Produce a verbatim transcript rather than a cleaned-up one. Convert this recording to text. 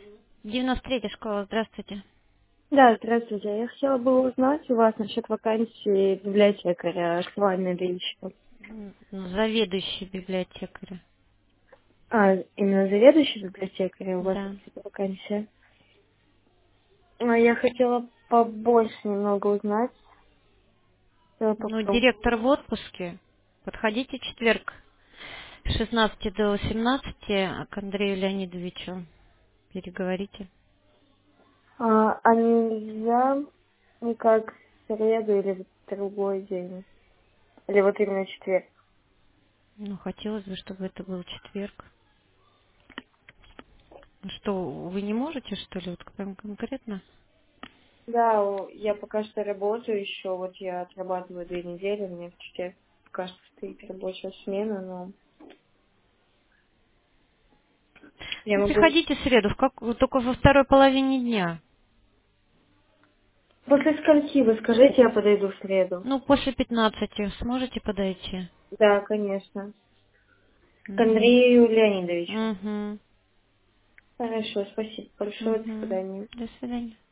девяносто третья школа, здравствуйте. Да, здравствуйте. Я хотела бы узнать у вас насчет вакансии библиотекаря актуальной для ищета. М, Заведующий библиотекаря. А, именно заведующий библиотекаря у вас Да. открыта вакансия. А я хотела побольше немного узнать. Хотела Ну, попробовать. директор в отпуске. Подходите в четверг с шестнадцати до восемнадцати к Андрею Леонидовичу. Переговорите. А, а нельзя никак в среду или в другой день? Или вот именно четверг? Ну, хотелось бы, чтобы это был четверг. Ну что, вы не можете, что ли, вот прям конкретно? Да, о, я пока что работаю еще. Вот я отрабатываю две недели. У меня в четверг пока что стоит рабочая смена, но я Ну, могу. приходите в среду, в как... только во второй половине дня. После скольки вы скажите, я подойду в среду. Ну, после пятнадцати сможете подойти? Да, конечно. К Угу. Андрею Леонидовичу. Угу. Хорошо, спасибо большое, до Угу. свидания. До свидания.